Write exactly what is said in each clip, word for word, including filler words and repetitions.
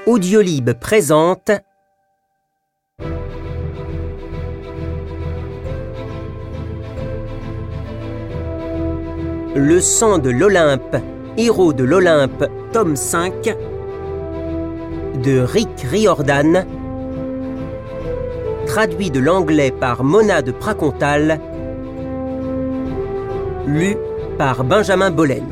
Audiolib présente Le sang de l'Olympe, héros de l'Olympe, tome cinq, de Rick Riordan, traduit de l'anglais par Mona de Pracontal, lu par Benjamin Bollen.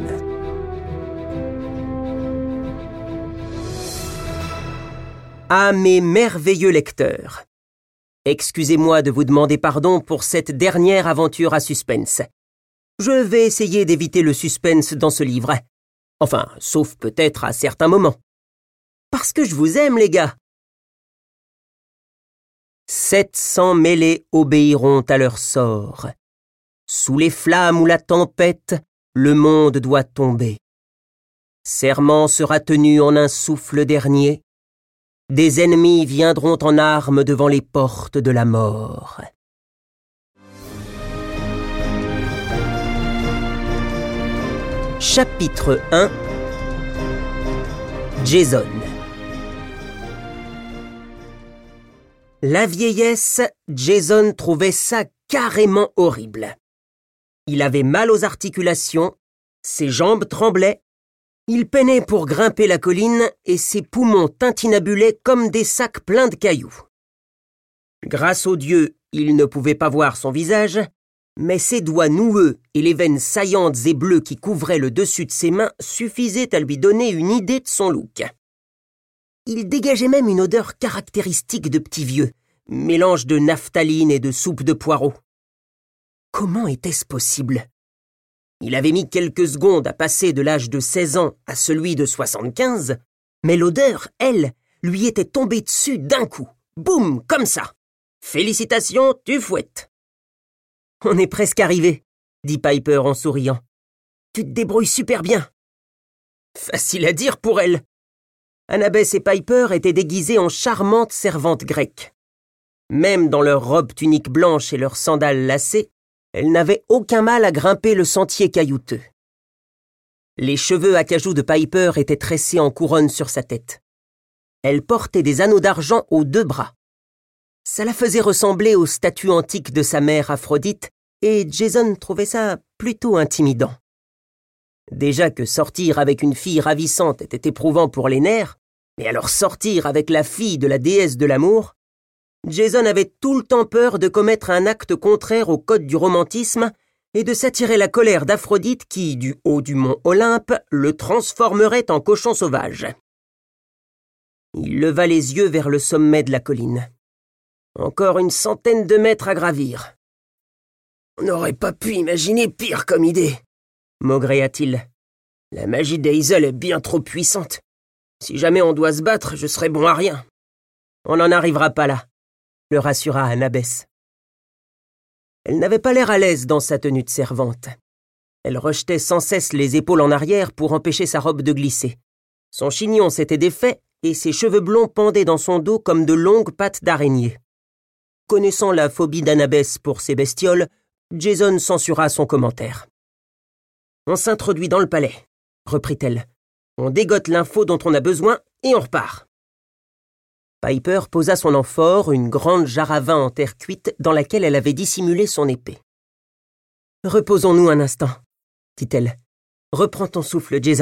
À mes merveilleux lecteurs, excusez-moi de vous demander pardon pour cette dernière aventure à suspense. Je vais essayer d'éviter le suspense dans ce livre. Enfin, sauf peut-être à certains moments. Parce que je vous aime, les gars. Sept cents mêlés obéiront à leur sort. Sous les flammes ou la tempête, le monde doit tomber. Serment sera tenu en un souffle dernier. Des ennemis viendront en armes devant les portes de la mort. Chapitre un. Jason. La vieillesse, Jason trouvait ça carrément horrible. Il avait mal aux articulations, ses jambes tremblaient, il peinait pour grimper la colline et ses poumons tintinabulaient comme des sacs pleins de cailloux. Grâce aux dieux, il ne pouvait pas voir son visage, mais ses doigts noueux et les veines saillantes et bleues qui couvraient le dessus de ses mains suffisaient à lui donner une idée de son look. Il dégageait même une odeur caractéristique de petit vieux, mélange de naphtaline et de soupe de poireaux. Comment était-ce possible ? Il avait mis quelques secondes à passer de l'âge de seize ans à celui de soixante-quinze, mais l'odeur, elle, lui était tombée dessus d'un coup. Boum, comme ça. Félicitations, tu fouettes. On est presque arrivé, dit Piper en souriant. Tu te débrouilles super bien. Facile à dire pour elle. Annabeth et Piper étaient déguisées en charmantes servantes grecques. Même dans leurs robes tuniques blanches et leurs sandales lacées, elles n'avaient aucun mal à grimper le sentier caillouteux. Les cheveux acajou de Piper étaient tressés en couronne sur sa tête. Elle portait des anneaux d'argent aux deux bras. Ça la faisait ressembler aux statues antiques de sa mère Aphrodite, et Jason trouvait ça plutôt intimidant. Déjà que sortir avec une fille ravissante était éprouvant pour les nerfs, mais alors sortir avec la fille de la déesse de l'amour, Jason avait tout le temps peur de commettre un acte contraire au code du romantisme et de s'attirer la colère d'Aphrodite qui, du haut du mont Olympe, le transformerait en cochon sauvage. Il leva les yeux vers le sommet de la colline. Encore une centaine de mètres à gravir. « On n'aurait pas pu imaginer pire comme idée, » maugréa-t-il. « La magie d'Hazel est bien trop puissante. Si jamais on doit se battre, je serai bon à rien. » « On n'en arrivera pas là, » le rassura Annabeth. Elle n'avait pas l'air à l'aise dans sa tenue de servante. Elle rejetait sans cesse les épaules en arrière pour empêcher sa robe de glisser. Son chignon s'était défait et ses cheveux blonds pendaient dans son dos comme de longues pattes d'araignée. Connaissant la phobie d'Annabeth pour ces bestioles, Jason censura son commentaire. « On s'introduit dans le palais, » reprit-elle. « On dégote l'info dont on a besoin et on repart. » Piper posa son amphore, une grande jarre à vin en terre cuite dans laquelle elle avait dissimulé son épée. « Reposons-nous un instant, » dit-elle. « Reprends ton souffle, Jason. »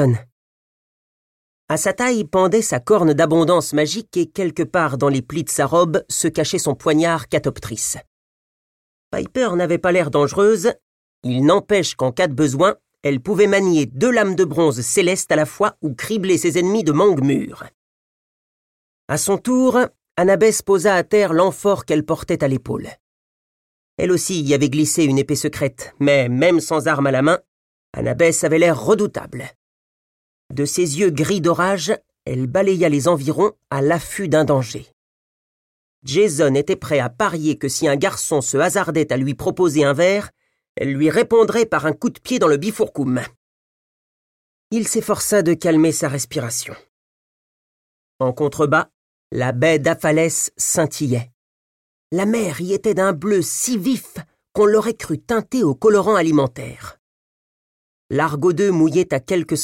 À sa taille pendait sa corne d'abondance magique et quelque part dans les plis de sa robe se cachait son poignard catoptrice. Piper n'avait pas l'air dangereuse, il n'empêche qu'en cas de besoin, elle pouvait manier deux lames de bronze célestes à la fois ou cribler ses ennemis de mangue mûre. À son tour, Annabeth posa à terre l'amphore qu'elle portait à l'épaule. Elle aussi y avait glissé une épée secrète, mais même sans arme à la main, Annabeth avait l'air redoutable. De ses yeux gris d'orage, elle balaya les environs à l'affût d'un danger. Jason était prêt à parier que si un garçon se hasardait à lui proposer un verre, elle lui répondrait par un coup de pied dans le bifurcum. Il s'efforça de calmer sa respiration. En contrebas, la baie d'Aphalès scintillait. La mer y était d'un bleu si vif qu'on l'aurait cru teintée au colorant alimentaire. L'Argo deux mouillait à quelques